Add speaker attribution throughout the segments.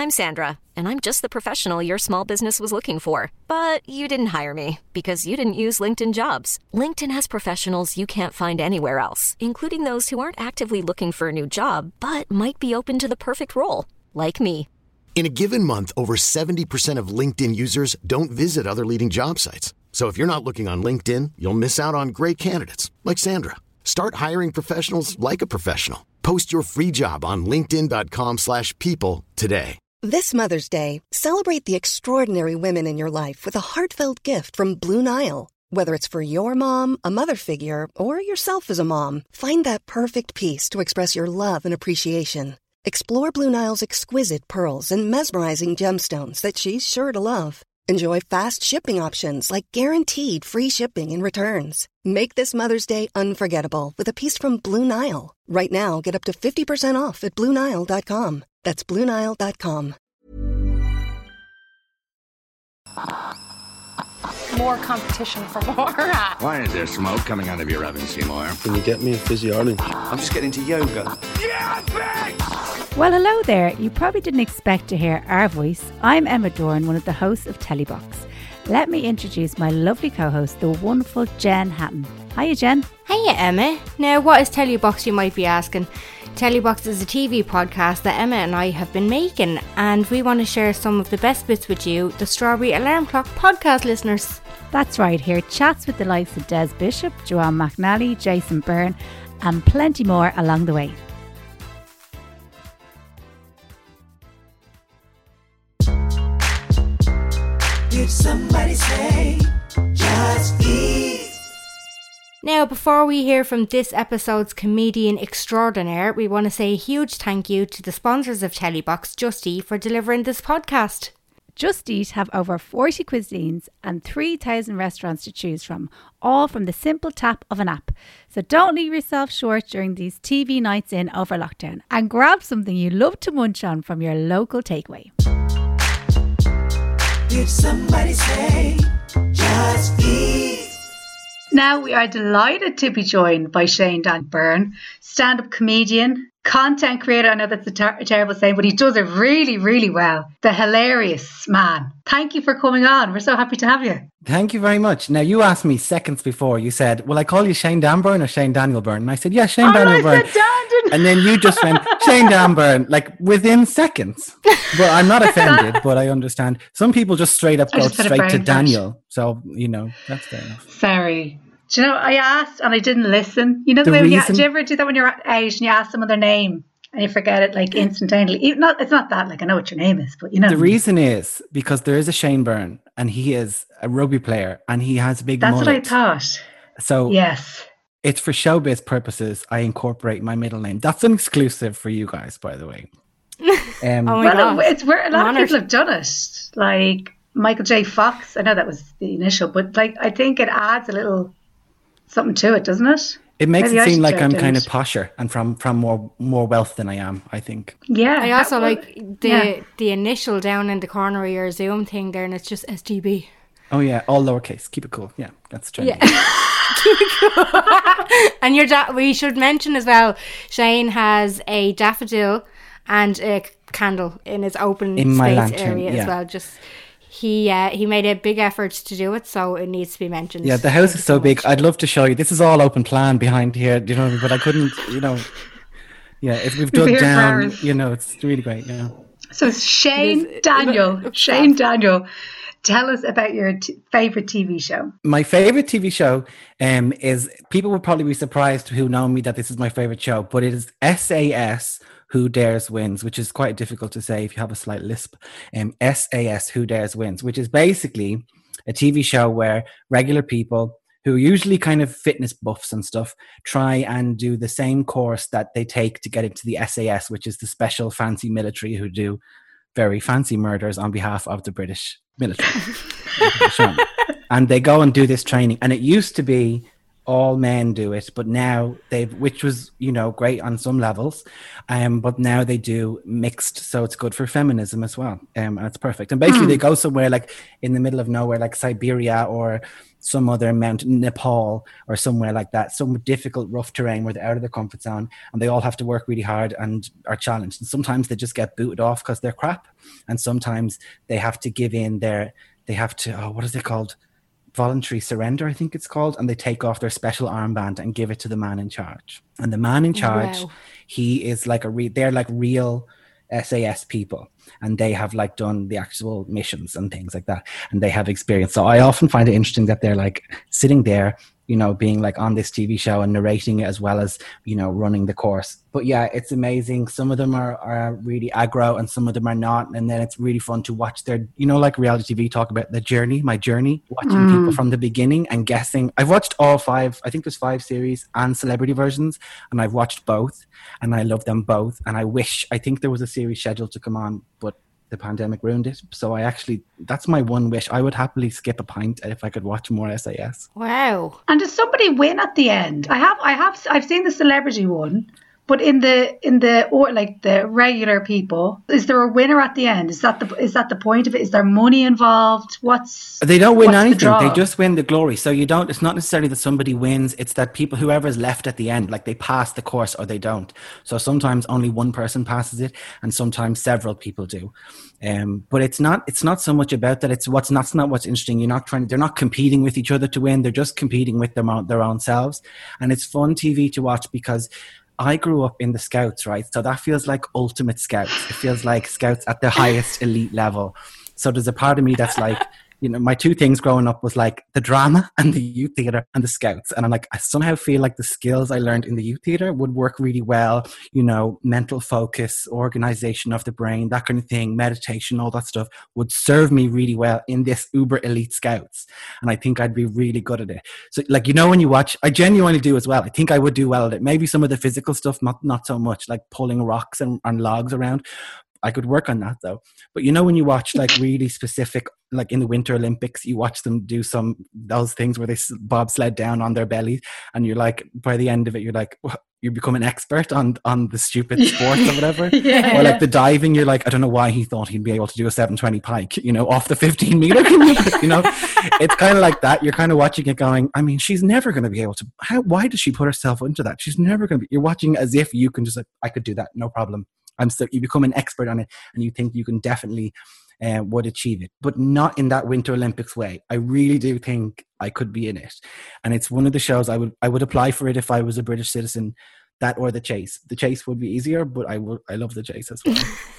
Speaker 1: I'm Sandra, and I'm just the professional your small business was looking for. But you didn't hire me because you didn't use LinkedIn Jobs. LinkedIn has professionals you can't find anywhere else, including those who aren't actively looking for a new job, but might be open to the perfect role, like me.
Speaker 2: In a given month, over 70% of LinkedIn users don't visit other leading job sites. So if you're not looking on LinkedIn, you'll miss out on great candidates like Sandra. Start hiring professionals like a professional. Post your free job on linkedin.com/people today.
Speaker 3: This Mother's Day, celebrate the extraordinary women in your life with a heartfelt gift from Blue Nile. Whether it's for your mom, a mother figure, or yourself as a mom, find that perfect piece to express your love and appreciation. Explore Blue Nile's exquisite pearls and mesmerizing gemstones that she's sure to love. Enjoy fast shipping options like guaranteed free shipping and returns. Make this Mother's Day unforgettable with a piece from Blue Nile. Right now, get up to 50% off at BlueNile.com. That's BlueNile.com.
Speaker 4: More competition for more.
Speaker 5: Why is there smoke coming out of your oven, Seymour?
Speaker 6: Can you get me a fizzy orange?
Speaker 5: I'm just getting into yoga. Yeah, bitch!
Speaker 7: Well, hello there. You probably didn't expect to hear our voice. I'm Emma Dorn, one of the hosts of Telebox. Let me introduce my lovely co-host, the wonderful Jen Hatton. Hiya, Jen.
Speaker 8: Hiya, Emma. Now, what is Telebox, you might be asking? Telebox is a TV podcast that Emma and I have been making, and we want to share some of the best bits with you, the Strawberry Alarm Clock podcast listeners.
Speaker 7: That's right, here chats with the likes of Des Bishop, Joanne McNally, Jason Byrne, and plenty more along the way.
Speaker 9: Did somebody say just eat?
Speaker 8: Now, before we hear from this episode's comedian extraordinaire, we want to say a huge thank you to the sponsors of Telebox, Just Eat, for delivering this podcast.
Speaker 7: Just Eat have over 40 cuisines and 3,000 restaurants to choose from, all from the simple tap of an app. So don't leave yourself short during these TV nights in over lockdown and grab something you love to munch on from your local takeaway.
Speaker 9: Did somebody say just eat?
Speaker 10: Now we are delighted to be joined by Shane Dan Byrne, stand-up comedian, content creator. I know that's a terrible saying, but he does it really, really well. The hilarious man. Thank you for coming on. We're so happy to have you.
Speaker 11: Thank you very much. Now, you asked me seconds before, you said, will I call you Shane Dan Byrne or Shane Daniel Byrne? And I said, yeah, Shane Daniel Byrne. And then you just went, Shane Dan Byrne, like within seconds. But I'm not offended, but I understand. Some people just straight up go straight to Daniel. So, you know, that's fair enough.
Speaker 10: Sorry. Do you know, I asked and I didn't listen. You know the way do you ever do that when you're out and you ask someone their name and you forget it like instantaneously? It's not that, like I know what your name is, but you know.
Speaker 11: The reason is because there is a Shane Byrne and he is a rugby player and he has a big mullet.
Speaker 10: That's what I thought.
Speaker 11: So
Speaker 10: yes,
Speaker 11: it's for showbiz purposes. I incorporate my middle name. That's an exclusive for you guys, by the way.
Speaker 8: Oh my
Speaker 10: well,
Speaker 8: God.
Speaker 10: It's where a lot of people have done it. Like Michael J. Fox. I know that was the initial, but like I think it adds a little something to it, doesn't it?
Speaker 11: It makes it seem like I'm kind of posher and from more wealth than I am, I think.
Speaker 10: Yeah.
Speaker 8: I also like the initial down in the corner of your Zoom thing there, and it's just STB.
Speaker 11: Oh yeah, all lowercase. Keep it cool. Yeah, that's true.
Speaker 8: Yeah. Keep it cool. And we should mention as well, Shane has a daffodil and a candle in his open
Speaker 11: in
Speaker 8: space area as well. Just he made a big effort to do it, so it needs to be mentioned.
Speaker 11: Yeah, the house is so big. I'd love to show you. This is all open plan behind here, you know, but I couldn't, you know. Yeah, we've dug down, you know, it's really great. Yeah.
Speaker 10: So Shane Daniel, tell us about your favorite TV show.
Speaker 11: My favorite TV show is, people will probably be surprised who know me that this is my favorite show, but it is SAS Who Dares Wins, which is quite difficult to say if you have a slight lisp. SAS Who Dares Wins, which is basically a TV show where regular people who are usually kind of fitness buffs and stuff try and do the same course that they take to get into the SAS, which is the special fancy military who do very fancy murders on behalf of the British military. And they go and do this training. And it used to be all men do it, but now which was, you know, great on some levels, but now they do mixed, so it's good for feminism as well, and it's perfect. And basically they go somewhere like in the middle of nowhere, like Siberia or some other mountain, Nepal or somewhere like that, some difficult, rough terrain where they're out of their comfort zone, and they all have to work really hard and are challenged. And sometimes they just get booted off because they're crap, and sometimes they have to give in what is it called? Voluntary surrender, I think it's called, and they take off their special armband and give it to the man in charge. And the man in charge, he is like they're like real SAS people, and they have like done the actual missions and things like that, and they have experience. So I often find it interesting that they're like sitting there, you know, being like on this TV show and narrating it as well as, you know, running the course. But yeah, it's amazing. Some of them are really aggro and some of them are not. And then it's really fun to watch their, you know, like reality TV talk about my journey, watching people from the beginning and guessing. I've watched all 5, I think there's 5 series and celebrity versions, and I've watched both and I love them both. And I think there was a series scheduled to come on, but the pandemic ruined it. So that's my one wish. I would happily skip a pint if I could watch more SAS.
Speaker 8: Wow.
Speaker 10: And does somebody win at the end? I've seen the celebrity one, but in the or like the regular people, is there a winner at the end? Is that the point of it? Is there money involved?
Speaker 11: They don't win anything. They just win the glory. So it's not necessarily that somebody wins. It's that whoever's left at the end, like they pass the course or they don't. So sometimes only one person passes it, and sometimes several people do. But it's not so much about that. That's not what's interesting. They're not competing with each other to win. They're just competing with their own selves. And it's fun TV to watch because I grew up in the Scouts, right? So that feels like ultimate Scouts. It feels like Scouts at the highest elite level. So there's a part of me that's like, you know, my 2 things growing up was like the drama and the youth theatre and the Scouts. And I'm like, I somehow feel like the skills I learned in the youth theatre would work really well, you know, mental focus, organization of the brain, that kind of thing, meditation, all that stuff would serve me really well in this uber elite Scouts. And I think I'd be really good at it. So like, you know, when you watch, I genuinely do as well. I think I would do well at it. Maybe some of the physical stuff, not so much, like pulling rocks and logs around. I could work on that though. But you know, when you watch like really specific, like in the Winter Olympics, you watch them do those things where they bobsled down on their belly, and you're like, by the end of it, you're like, you become an expert on the stupid sports or whatever. Or like the diving, you're like, I don't know why he thought he'd be able to do a 720 pike, you know, off the 15 meter. You know, it's kind of like that. You're kind of watching it going, I mean, she's never going to be able to, why does she put herself into that? She's never going to be, you're watching as if you can just like, I could do that, no problem. You become an expert on it, and you think you can definitely would achieve it, but not in that Winter Olympics way. I really do think I could be in it, and it's one of the shows I would apply for it if I was a British citizen. That or The Chase. The Chase would be easier, but I love The Chase as well.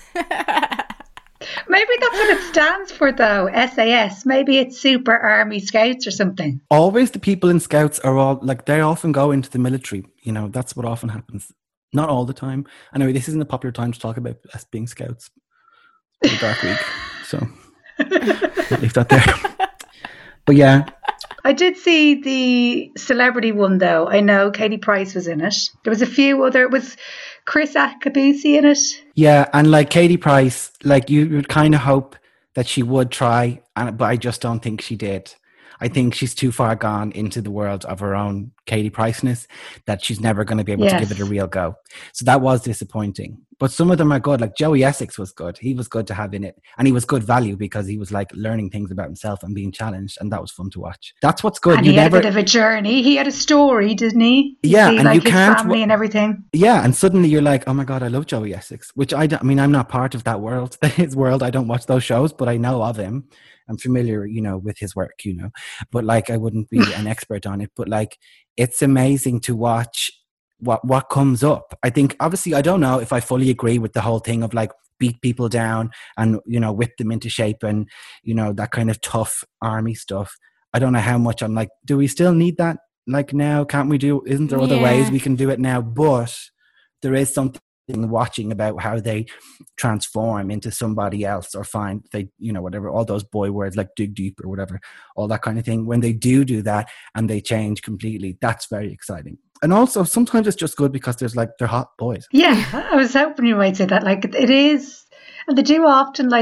Speaker 10: Maybe that's what it stands for, though. SAS. Maybe it's Super Army Scouts or something.
Speaker 11: Always the people in Scouts are all like, they often go into the military. You know, that's what often happens. Not all the time. Anyway, this isn't a popular time to talk about us being Scouts. It's a dark week, so we'll leave that there. But yeah.
Speaker 10: I did see the celebrity one, though. I know Katie Price was in it. There was a few other... Was Chris Akabusi in it?
Speaker 11: Yeah, and like Katie Price, like you would kind of hope that she would try, but I just don't think she did. I think she's too far gone into the world of her own Katie Price-ness that she's never going to be able to give it a real go. So that was disappointing. But some of them are good. Like Joey Essex was good. He was good to have in it. And he was good value because he was like learning things about himself and being challenged. And that was fun to watch. That's what's good.
Speaker 10: And he had a bit of a journry. He had a story, didn't he?
Speaker 11: Yeah.
Speaker 10: And like his family and everything.
Speaker 11: Yeah. And suddenly you're like, oh my God, I love Joey Essex. Which I mean, I'm not part of that world. His world. I don't watch those shows, but I know of him. I'm familiar, you know, with his work, you know, but like I wouldn't be an expert on it. But like, it's amazing to watch what comes up. I think, obviously, I don't know if I fully agree with the whole thing of like beat people down and, you know, whip them into shape and, you know, that kind of tough army stuff. I don't know how much I'm like, do we still need that? Like now, isn't there other ways we can do it now? But there is something watching about how they transform into somebody else or find they, you know, whatever, all those boy words like dig deep or whatever, all that kind of thing. When they do that and they change completely, that's very exciting. And also sometimes it's just good because they're hot boys.
Speaker 10: Yeah, I was hoping you might say that. Like it is, and they do often like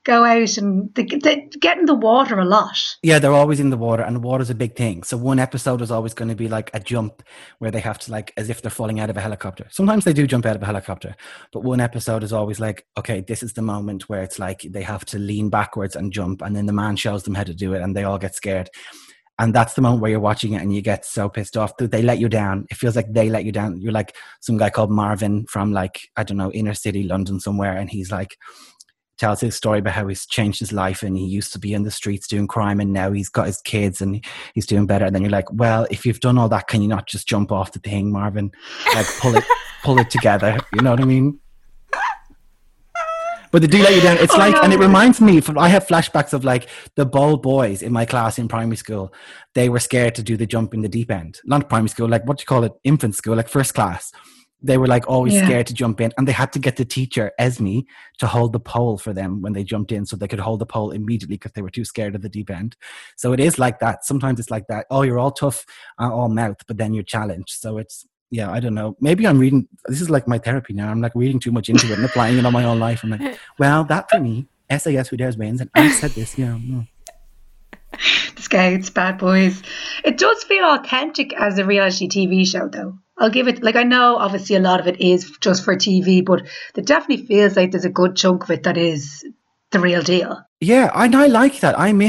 Speaker 10: go out and they get in the water a lot.
Speaker 11: Yeah, they're always in the water, and the water's a big thing. So one episode is always going to be like a jump where they have to, like, as if they're falling out of a helicopter. Sometimes they do jump out of a helicopter, but one episode is always like, okay, this is the moment where it's like they have to lean backwards and jump, and then the man shows them how to do it and they all get scared. And that's the moment where you're watching it and you get so pissed off that they let you down. It feels like they let you down. You're like some guy called Marvin from, like, I don't know, inner city London somewhere, and he's like, tells his story about how he's changed his life, and he used to be in the streets doing crime, and now he's got his kids and he's doing better. And then you're like, well, if you've done all that, can you not just jump off the thing, Marvin? Like, pull it together. You know what I mean? But they do let you down. It's and it reminds me, I have flashbacks of like the bold boys in my class in primary school. They were scared to do the jump in the deep end. Not primary school, like, what do you call it? Infant school, like first class. They were like always scared to jump in, and they had to get the teacher, Esme, to hold the pole for them when they jumped in, so they could hold the pole immediately because they were too scared of the deep end. So it is like that. Sometimes it's like that. Oh, you're all tough, all mouth, but then you're challenged. So it's, yeah, I don't know. Maybe I'm reading, this is like my therapy now. I'm like reading too much into it and applying it on my own life. I'm like, well, that for me, SAS Who Dares Wins, and I said this, The
Speaker 10: Scouts, Bad Boys. It does feel authentic as a reality TV show, though. I'll give it, like, I know obviously a lot of it is just for TV, but it definitely feels like there's a good chunk of it that is the real deal.
Speaker 11: Yeah, and I like that. I'm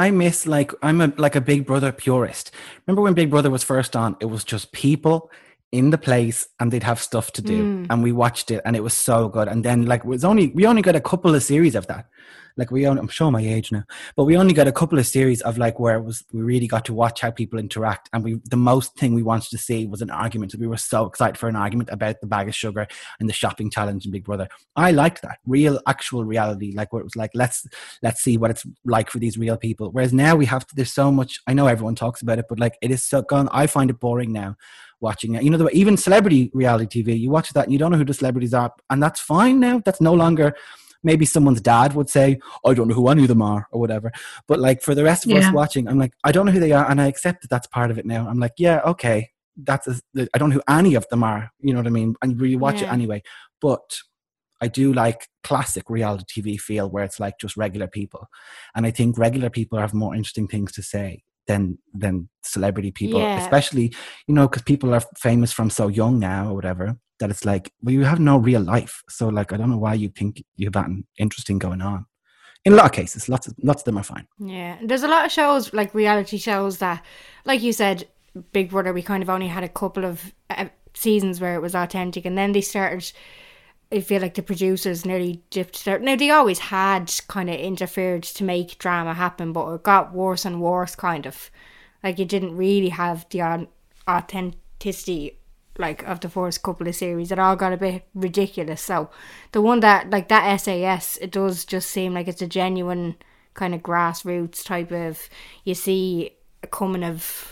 Speaker 11: a Big Brother purist. Remember when Big Brother was first on, it was just people in the place and they'd have stuff to do. And we watched it and it was so good. And then, like, we only got a couple of series of that. Like, I'm showing my age now, but we only got a couple of series of, like, where we really got to watch how people interact. And the most thing we wanted to see was an argument. We were so excited for an argument about the bag of sugar and the shopping challenge in Big Brother. I liked that real, actual reality, like where it was like, let's see what it's like for these real people. Whereas now there's so much, I know everyone talks about it, but like, it is so gone. I find it boring now watching it. Even celebrity reality TV, you watch that and you don't know who the celebrities are, and that's fine now. That's no longer, maybe someone's dad would say, I don't know who any of them are or whatever. But like, for the rest of us watching, I'm like, I don't know who they are, and I accept that that's part of it now. I'm like, yeah, okay, I don't know who any of them are, you know what I mean? And you watch it anyway. But I do like classic reality TV feel where it's like just regular people. And I think regular people have more interesting things to say than celebrity people, especially, because people are famous from so young now or whatever, that it's like, well, you have no real life. So like, I don't know why you think you have that interesting going on. In a lot of cases, lots of them are fine. Yeah,
Speaker 8: there's a lot of shows, like reality shows, that, like you said, Big Brother, we kind of only had a couple of seasons where it was authentic, and then they started, I feel like the producers nearly dipped their... Now, they always had kind of interfered to make drama happen, but it got worse and worse, kind of. Like, it didn't really have the authenticity, like, of the first couple of series. It all got a bit ridiculous. So, the one that, like, that SAS, it does just seem like it's a genuine kind of grassroots type of... You see a coming of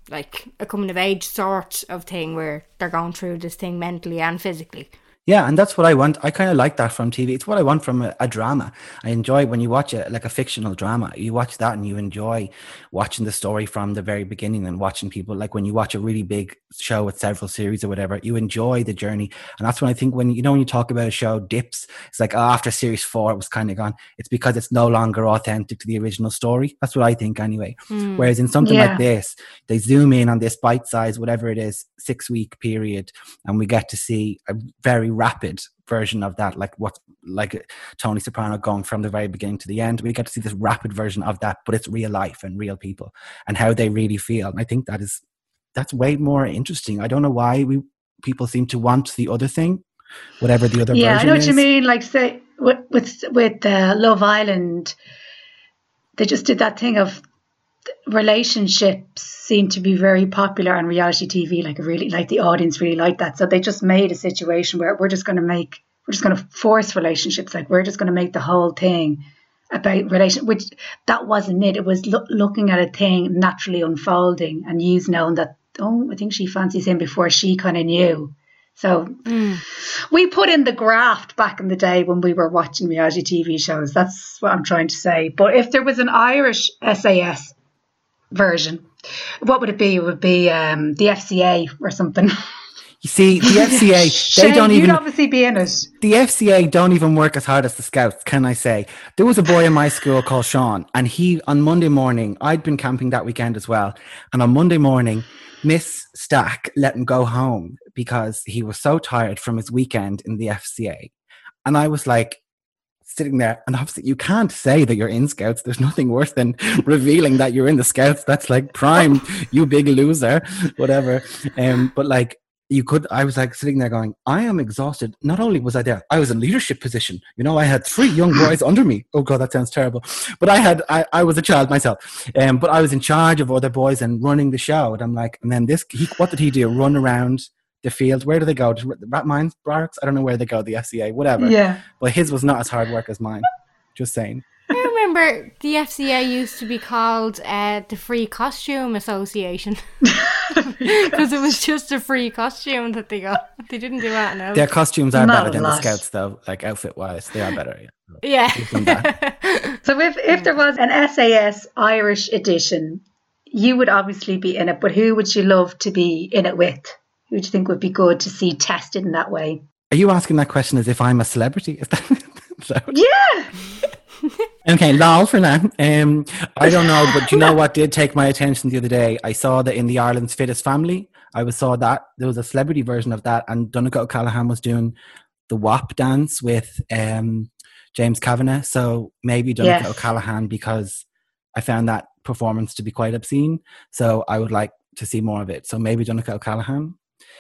Speaker 8: age sort of thing where they're going through this thing mentally and physically.
Speaker 11: Yeah, and that's what I want. I kind of like that from TV. It's what I want from a drama. I enjoy when you watch it, like a fictional drama. You watch that and you enjoy watching the story from the very beginning and watching people. Like when you watch a really big show with several series or whatever, you enjoy the journey. And that's when I think when you talk about a show dips, it's like, after series 4, it was kind of gone. It's because it's no longer authentic to the original story. That's what I think anyway. Whereas in something like this, they zoom in on this bite size, whatever it is, 6-week period, and we get to see a very rapid version of that, like Tony Soprano going from the very beginning to the end. We get to see this rapid version of that, but it's real life and real people and how they really feel. And I think that's way more interesting. I don't know why people seem to want the other thing, whatever the other version is.
Speaker 10: Yeah, I know what you mean. Like, say with Love Island, they just did that thing of relationships seem to be very popular on reality TV. Like, really, like, the audience really liked that, so they just made a situation where we're just going to force relationships. Like, we're just going to make the whole thing about relation, which that wasn't it. It was looking at a thing naturally unfolding, and you knowing that, I think she fancies him before she kind of knew. So we put in the graft back in the day when we were watching reality TV shows. That's what I'm trying to say. But if there was an Irish SAS version, what would it be? It would be the FCA or something.
Speaker 11: You see, the FCA, they
Speaker 10: Shane,
Speaker 11: don't
Speaker 10: you'd
Speaker 11: even.
Speaker 10: obviously be in it.
Speaker 11: The FCA don't even work as hard as the Scouts, can I say? There was a boy in my school called Sean, and he, on Monday morning, I'd been camping that weekend as well, and on Monday morning, Miss Stack let him go home because he was so tired from his weekend in the FCA. And I was like, sitting there, and obviously you can't say that you're in Scouts. There's nothing worse than revealing that you're in the Scouts. That's like prime, you big loser, whatever. But like, I was like sitting there going, I am exhausted. Not only was I there, I was in leadership position. You know, I had 3 young boys under me. Oh God, that sounds terrible. But I was a child myself. But I was in charge of other boys and running the show. And I'm like, and then what did he do? Run around the field. Where do they go? To Rat Mines Barracks? I don't know where they go, the FCA, whatever.
Speaker 10: Yeah.
Speaker 11: But his was not as hard work as mine. Just saying.
Speaker 8: I remember the FCA used to be called the Free Costume Association because it was just a free costume that they got. They didn't do that now.
Speaker 11: Their costumes are better than the Scouts, though. Like outfit-wise, they are better.
Speaker 8: Yeah.
Speaker 10: So if there was an SAS Irish edition, you would obviously be in it. But who would you love to be in it with? Who do you think would be good to see tested in that way?
Speaker 11: Are you asking that question as if I'm a celebrity? Is that
Speaker 10: Yeah.
Speaker 11: Okay, lol for now. I don't know, but do you know what did take my attention the other day? I saw that in the Ireland's Fittest Family, saw that there was a celebrity version of that, and Donncha O'Callaghan was doing the WAP dance with James Kavanagh. So maybe Donncha O'Callaghan, because I found that performance to be quite obscene. So I would like to see more of it. So maybe Donncha O'Callaghan.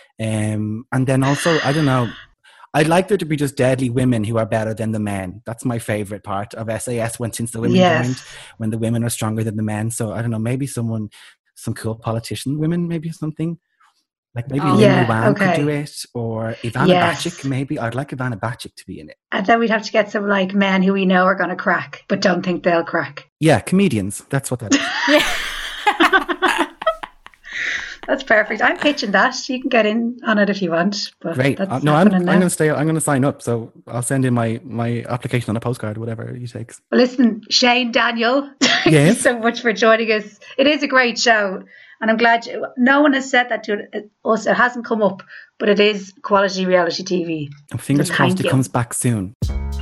Speaker 11: And then also, I don't know, I'd like there to be just deadly women who are better than the men. That's my favourite part of SAS since the women joined, when the women are stronger than the men. So I don't know, maybe some cool politician women, maybe something. Like maybe Lynn Luan could do it, or Ivana Bacik, maybe. I'd like Ivana Bacik to be in it.
Speaker 10: And then we'd have to get some like men who we know are going to crack, but don't think they'll crack.
Speaker 11: Yeah, comedians. That's what that is.
Speaker 10: Yeah. That's perfect. I'm pitching that. You can get in on it if you want. But
Speaker 11: great. I'm going to stay. I'm going to sign up. So I'll send in my application on a postcard, whatever you take.
Speaker 10: Well, listen, Shane, Daniel, thank you so much for joining us. It is a great show, and I'm glad no one has said that to us. It hasn't come up, but it is quality reality TV.
Speaker 11: And fingers crossed it comes back soon.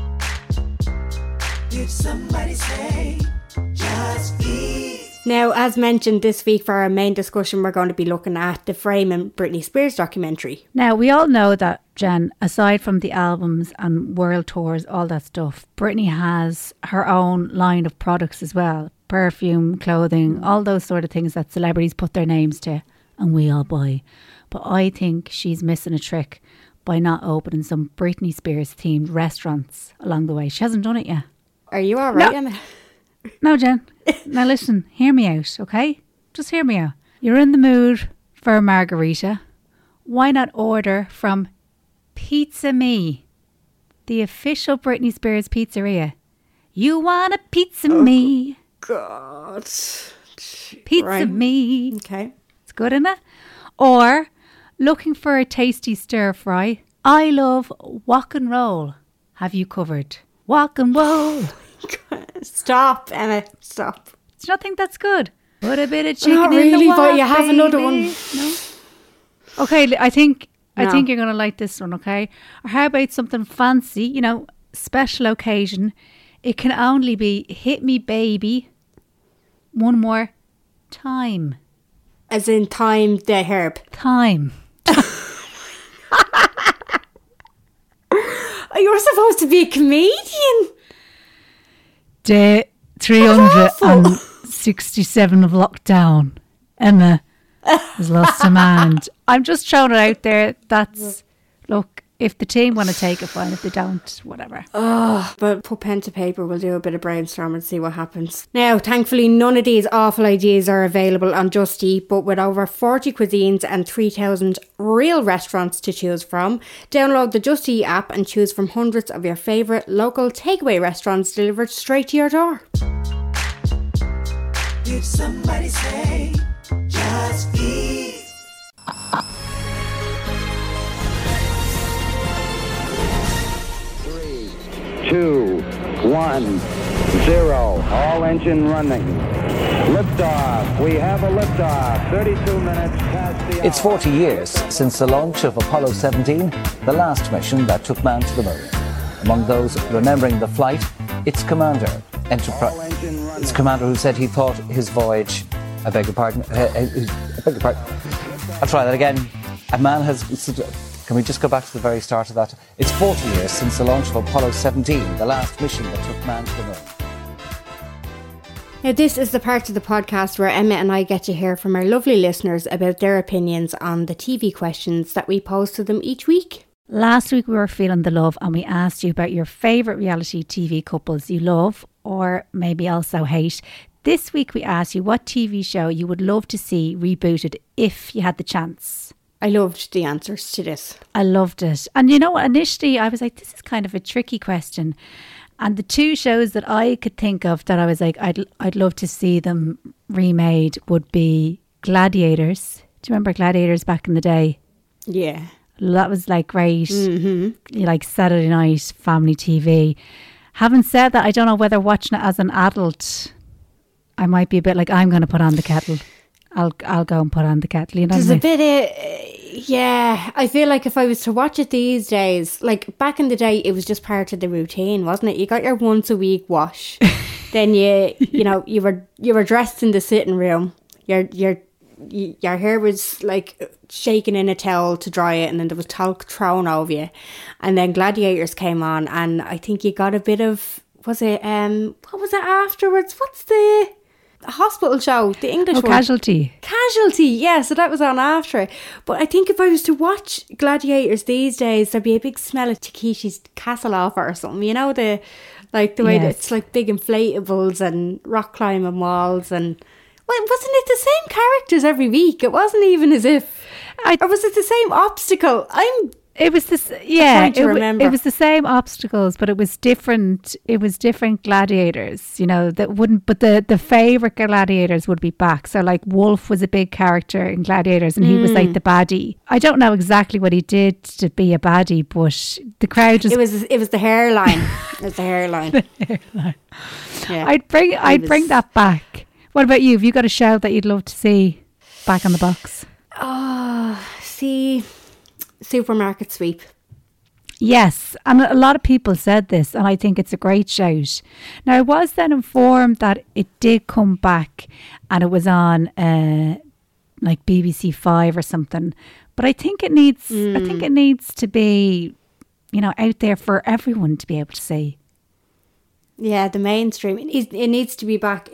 Speaker 9: Did somebody say just eat?
Speaker 8: Now, as mentioned this week for our main discussion, we're going to be looking at the Frame and Britney Spears documentary.
Speaker 7: Now, we all know that, Jen, aside from the albums and world tours, all that stuff, Britney has her own line of products as well. Perfume, clothing, all those sort of things that celebrities put their names to and we all buy. But I think she's missing a trick by not opening some Britney Spears themed restaurants along the way. She hasn't done it yet.
Speaker 8: Are you all right, Emma?
Speaker 7: No, Jen. Now listen, hear me out, okay? Just hear me out. You're in the mood for a margarita. Why not order from Pizza Me, the official Britney Spears pizzeria? You want a Pizza Me?
Speaker 8: God.
Speaker 7: Pizza Me.
Speaker 8: Okay.
Speaker 7: It's good, isn't it? Or looking for a tasty stir fry? I love Wok and Roll. Have you covered? Wok and Roll.
Speaker 8: Stop, Emma. Stop.
Speaker 7: Do you not think that's good? Put a bit of chicken
Speaker 8: not
Speaker 7: in
Speaker 8: really,
Speaker 7: the wok,
Speaker 8: but you have
Speaker 7: baby.
Speaker 8: another one.
Speaker 7: No. Okay, I think you're gonna like this one. Okay, or how about something fancy? You know, special occasion. It can only be hit me, baby. One more time.
Speaker 8: As in time, the herb.
Speaker 7: Time.
Speaker 8: You're supposed to be a comedian.
Speaker 7: Day 367 of lockdown. Emma has lost her mind. I'm just throwing it out there. Look, if the team want to take it, fine. If they don't, whatever.
Speaker 8: Oh, but put pen to paper. We'll do a bit of brainstorming and see what happens. Now, thankfully, none of these awful ideas are available on Just Eat, but with over 40 cuisines and 3,000 real restaurants to choose from, download the Just Eat app and choose from hundreds of your favourite local takeaway restaurants delivered straight to your door.
Speaker 9: Did somebody say just eat?
Speaker 5: 2,
Speaker 6: 1, 0. All engine running. Liftoff. We have a liftoff. 32 minutes past the hour.
Speaker 12: It's 40 years since the launch of Apollo 17, the last mission that took man to the moon. Among those remembering the flight, its commander, its commander who said he thought his voyage... I beg your pardon. I'll try that again. A man has... Can we just go back to the very start of that? It's 40 years since the launch of Apollo 17, the last mission that took man to the moon.
Speaker 8: Now, this is the part of the podcast where Emma and I get to hear from our lovely listeners about their opinions on the TV questions that we pose to them each week.
Speaker 7: Last week we were feeling the love and we asked you about your favourite reality TV couples you love or maybe also hate. This week we asked you what TV show you would love to see rebooted if you had the chance.
Speaker 8: I loved the answers to this.
Speaker 7: I loved it. And you know what, initially I was like, this is kind of a tricky question. And the two shows that I could think of that I was like, I'd love to see them remade would be Gladiators. Do you remember Gladiators back in the day?
Speaker 8: Yeah.
Speaker 7: That was like great, like Saturday night family TV. Having said that, I don't know whether watching it as an adult, I might be a bit like, I'm going to put on the kettle. I'll go and put on the kettle. You know,
Speaker 8: there's a bit of, yeah. I feel like if I was to watch it these days, like back in the day, it was just part of the routine, wasn't it? You got your once a week wash, then you know, you were dressed in the sitting room. Your hair was like shaken in a towel to dry it, and then there was talc thrown over you, and then Gladiators came on, and I think you got a bit of, what was it afterwards? What's the hospital show, the English one?
Speaker 7: Casualty,
Speaker 8: yeah, so that was on after it. But I think if I was to watch Gladiators these days, there'd be a big smell of Takeshi's castle offer or something, you know, the way that it's like big inflatables and rock climbing walls, and well, wasn't it the same characters every week? It wasn't even as if, or was it the same obstacle?
Speaker 7: It was this, it was the same obstacles, but it was different. It was different gladiators, you know, that wouldn't, but the favourite gladiators would be back. So like Wolf was a big character in Gladiators and he was like the baddie. I don't know exactly what he did to be a baddie, but the crowd just...
Speaker 8: It was the hairline. It was the hairline.
Speaker 7: The hairline.
Speaker 8: Yeah.
Speaker 7: I'd bring that back. What about you? Have you got a show that you'd love to see back on the box?
Speaker 8: Oh, see... Supermarket Sweep.
Speaker 7: Yes, and a lot of people said this, and I think it's a great shout. Now, I was then informed that it did come back and it was on like BBC 5 or something, but I think it needs to be, you know, out there for everyone to be able to see.
Speaker 8: Yeah, the mainstream. It needs to be back.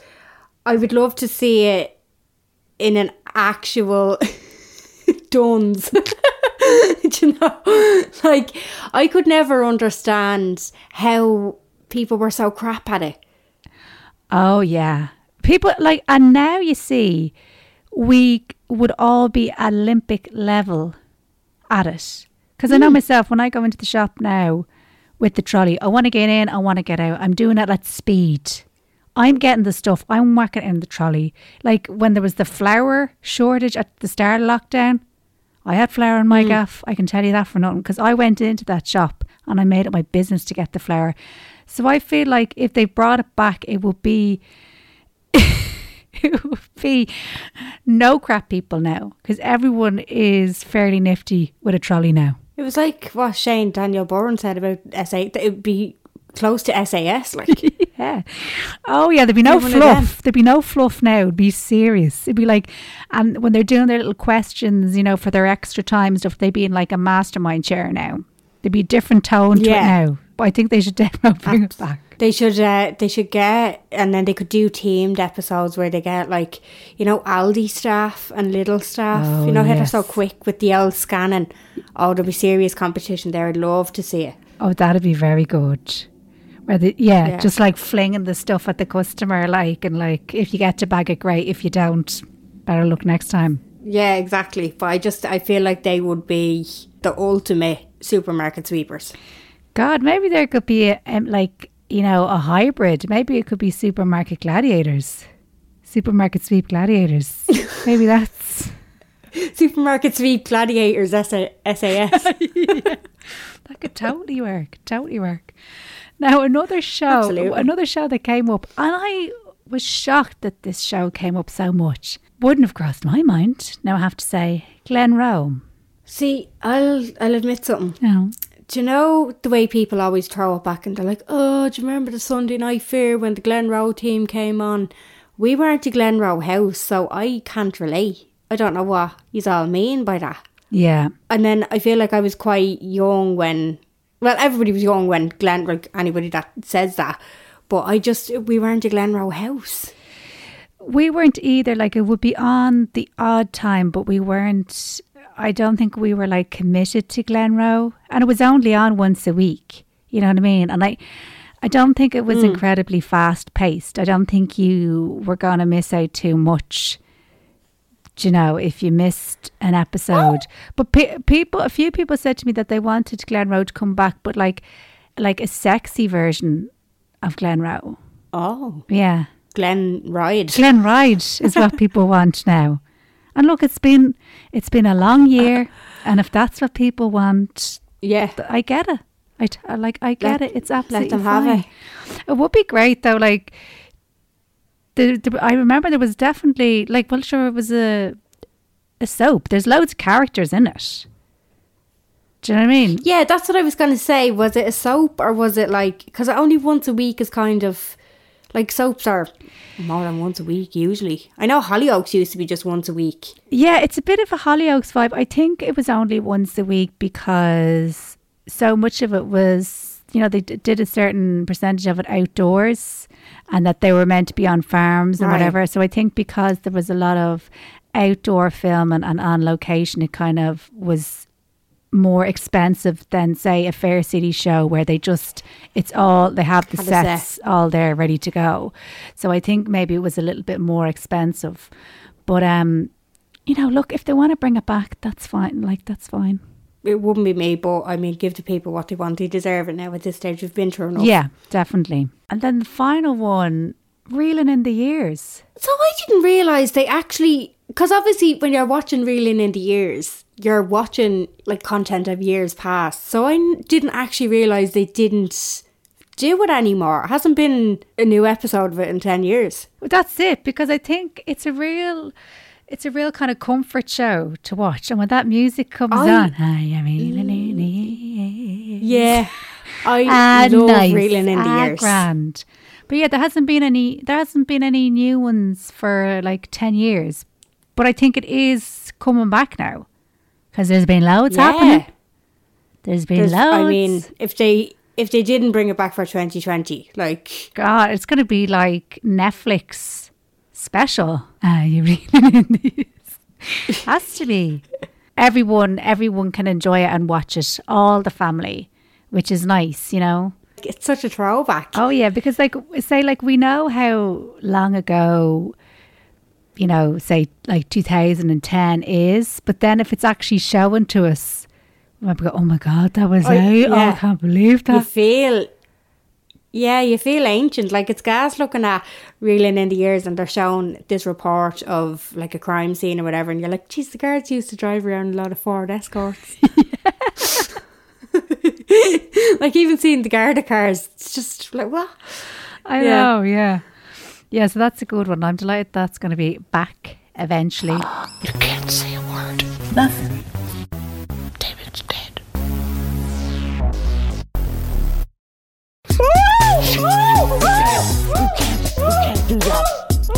Speaker 8: I would love to see it in an actual Duns. You know, like I could never understand how people were so crap at it.
Speaker 7: Oh yeah, people like, and now you see, we would all be Olympic level at it. Because I know myself, when I go into the shop now with the trolley, I want to get in, I want to get out. I'm doing it at speed. I'm getting the stuff. I'm working in the trolley. Like when there was the flour shortage at the start of lockdown, I had flour in my gaff, I can tell you that for nothing, because I went into that shop and I made it my business to get the flour. So I feel like if they brought it back, it would be no crap people now, because everyone is fairly nifty with a trolley now.
Speaker 8: It was like what Shane Daniel Bourne said about SA, that it would be close to SAS, like.
Speaker 7: Yeah. Oh yeah, there'd be no fluff. There'd be no fluff now. It'd be serious. It'd be like, and when they're doing their little questions, you know, for their extra time stuff, they'd be in like a mastermind chair now. There'd be a different tone to it now. But I think they should definitely bring it back.
Speaker 8: They should get, and then they could do themed episodes where they get like, you know, Aldi staff and Lidl staff.
Speaker 7: Oh,
Speaker 8: you know how they're so quick with the old scanning. Oh, there'll be serious competition there. I'd love to see it.
Speaker 7: Oh, that'd be very good. Where just like flinging the stuff at the customer, like, and like, if you get to bag it, great. If you don't, better look next time.
Speaker 8: Yeah, exactly. But I feel like they would be the ultimate supermarket sweepers.
Speaker 7: God, maybe there could be a hybrid. Maybe it could be supermarket gladiators, supermarket sweep gladiators. Maybe that's
Speaker 8: supermarket sweep gladiators. SAS.
Speaker 7: Yeah. That could totally work. Now, another show that came up, and I was shocked that this show came up so much. Wouldn't have crossed my mind. Now I have to say, Glenroe.
Speaker 8: See, I'll admit something.
Speaker 7: No.
Speaker 8: Do you know the way people always throw it back and they're like, oh, do you remember the Sunday Night Fair when the Glenroe team came on? We weren't the Glenroe house, so I can't relate. I don't know what you all mean by that.
Speaker 7: Yeah.
Speaker 8: And then I feel like I was quite young when... Well, everybody was young when anybody that says that. But we weren't a Glenroe house.
Speaker 7: We weren't either. Like, it would be on the odd time, but we weren't... I don't think we were, like, committed to Glenroe. And it was only on once a week. You know what I mean? And I don't think it was incredibly fast-paced. I don't think you were going to miss out too much, you know, if you missed an episode. But a few people said to me that they wanted Glenroe to come back, but like a sexy version of Glenroe.
Speaker 8: Oh.
Speaker 7: Yeah.
Speaker 8: Glen Ride
Speaker 7: is what people want now. And look, it's been a long year, and if that's what people want,
Speaker 8: yeah,
Speaker 7: I get it. I get it. It's absolutely
Speaker 8: let them
Speaker 7: fine.
Speaker 8: have it.
Speaker 7: It would be great though. Like, I remember there was definitely it was a soap. There's loads of characters in it. Do you know what I mean?
Speaker 8: Yeah, that's what I was going to say. Was it a soap or was it like... Because only once a week is kind of... Like, soaps are more than once a week, usually. I know Hollyoaks used to be just once a week.
Speaker 7: Yeah, it's a bit of a Hollyoaks vibe. I think it was only once a week because so much of it was... You know, they did a certain percentage of it outdoors and that they were meant to be on farms and whatever. So I think because there was a lot of outdoor film and on location, it kind of was... more expensive than, say, a Fair City show where they have the sets all there ready to go. So I think maybe it was a little bit more expensive. But, you know, look, if they want to bring it back, that's fine. Like, that's fine.
Speaker 8: It wouldn't be me, but I mean, give the people what they want. They deserve it now at this stage. We've been through enough.
Speaker 7: Yeah, definitely. And then the final one, Reeling in the Years.
Speaker 8: So I didn't realise they actually... Because obviously when you're watching Reeling in the Years, you're watching like content of years past. So I didn't actually realise they didn't do it anymore. It hasn't been a new episode of it in 10 years.
Speaker 7: Well, that's it, because I think it's a real kind of comfort show to watch. And when that music comes on,
Speaker 8: yeah, I love Reeling in the Years.
Speaker 7: Grand. But yeah, there hasn't been any new ones for like 10 years. But I think it is coming back now because there's been loads happening. There's loads.
Speaker 8: I mean, if they didn't bring it back for 2020, like...
Speaker 7: God, it's going to be like Netflix special. You really in these. Has to be. Everyone can enjoy it and watch it. All the family, which is nice, you know.
Speaker 8: It's such a throwback.
Speaker 7: Oh yeah, because we know how long ago... you know, say like 2010 is, but then if it's actually showing to us, we go, oh my God, that was out. Yeah. Oh, I can't believe that.
Speaker 8: You feel ancient. Like it's gas looking at Reeling in the Years and they're showing this report of like a crime scene or whatever, and you're like, geez, the guards used to drive around a lot of Ford Escorts. Like even seeing the Garda cars, it's just like, what?
Speaker 7: I know, yeah. Yeah, so that's a good one. I'm delighted that's going to be back eventually.
Speaker 9: You can't say a word. Nothing. David's dead. You can't do that.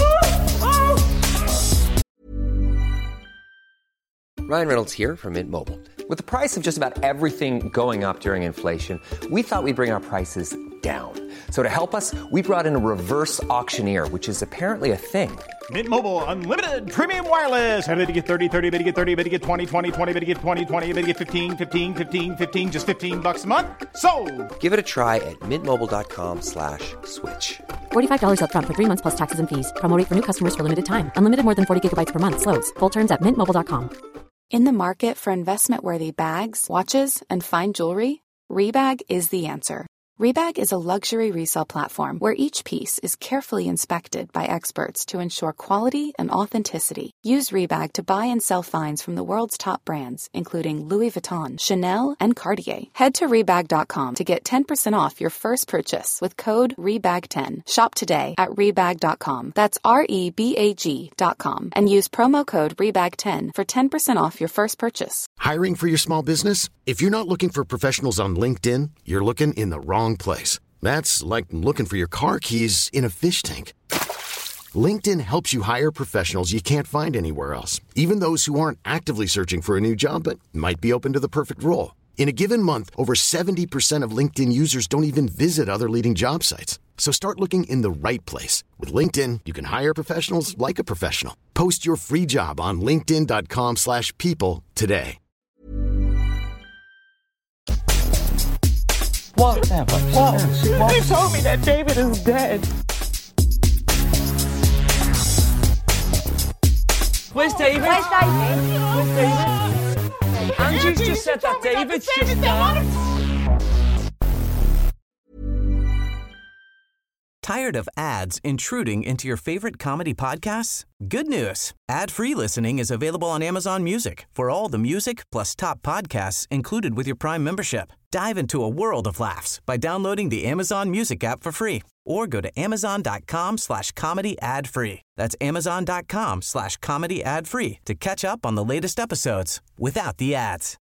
Speaker 13: Ryan Reynolds here from Mint Mobile. With the price of just about everything going up during inflation, we thought we'd bring our prices down. So to help us, we brought in a reverse auctioneer, which is apparently a thing.
Speaker 14: Mint Mobile Unlimited Premium Wireless. How to get 30, 30, bit to get 30, bit to get 20, 20, 20, bit to get 20, 20, bit to get 15, 15, 15, 15, just $15 a month? Sold!
Speaker 13: Give it a try at mintmobile.com/switch.
Speaker 15: $45 up front for 3 months plus taxes and fees. Promo rate for new customers for limited time. Unlimited more than 40 gigabytes per month. Slows full terms at mintmobile.com.
Speaker 16: In the market for investment-worthy bags, watches, and fine jewelry, Rebag is the answer. Rebag is a luxury resale platform where each piece is carefully inspected by experts to ensure quality and authenticity. Use Rebag to buy and sell finds from the world's top brands, including Louis Vuitton, Chanel, and Cartier. Head to Rebag.com to get 10% off your first purchase with code REBAG10. Shop today at Rebag.com. That's REBAG.com. And use promo code REBAG10 for 10% off your first purchase.
Speaker 2: Hiring for your small business? If you're not looking for professionals on LinkedIn, you're looking in the wrong place. That's like looking for your car keys in a fish tank. LinkedIn helps you hire professionals you can't find anywhere else, even those who aren't actively searching for a new job but might be open to the perfect role. In a given month, over 70% of LinkedIn users don't even visit other leading job sites. So start looking in the right place. With LinkedIn, you can hire professionals like a professional. Post your free job on linkedin.com/people today.
Speaker 5: What? They told me that David is dead. Where's David?
Speaker 8: Where's David?
Speaker 5: Where's David? Andrew's just said that David's just dead.
Speaker 17: Tired of ads intruding into your favorite comedy podcasts? Good news. Ad-free listening is available on Amazon Music for all the music plus top podcasts included with your Prime membership. Dive into a world of laughs by downloading the Amazon Music app for free or go to amazon.com/comedy ad-free. That's amazon.com/comedy ad-free to catch up on the latest episodes without the ads.